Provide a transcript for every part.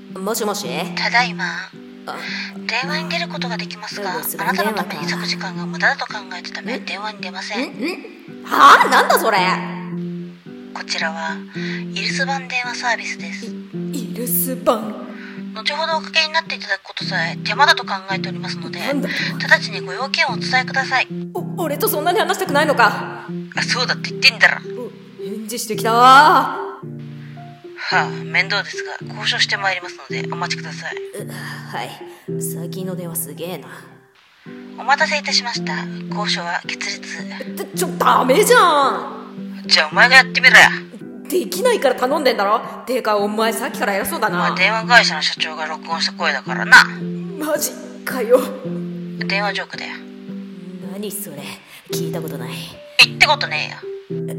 もしもし。 ただいま。電話に出ることができますが、あなたのために割く時間が無駄だと考えたため電話に出ません。 はあ、なんだそれ。 こちらはイルス版電話サービスです。 イルス版。 後ほどおかけになっていただくことさえ手間だと考えておりますので、直ちにご要件をお伝えください。 俺とそんなに話したくないのか。 そうだって言ってんだろ。 返事してきたわ。 面倒ですが交渉してまいりますのでお待ちください。 はい、最近の電話すげえな。 お待たせいたしました。交渉は決裂。 ダメじゃん。 じゃあお前がやってみろや。 できないから頼んでんだろ。てかお前さっきから偉そうだな。 電話会社の社長が録音した声だからな。 マジかよ。 電話ジョークだよ。 何それ、聞いたことない。 言ったことねえよ。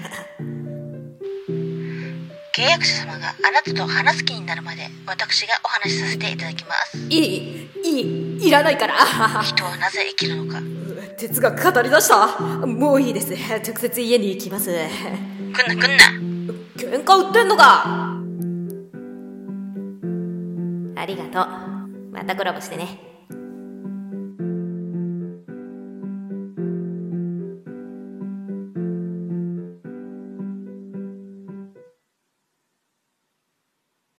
契約者様があなたと話す気になるまで私がお話しさせていただきます。 いらないから。 人はなぜ生きるのか。 哲学語り出した。もういいです。直接家に行きます。 来んな。 喧嘩売ってんのか。ありがとう。またコラボしてね。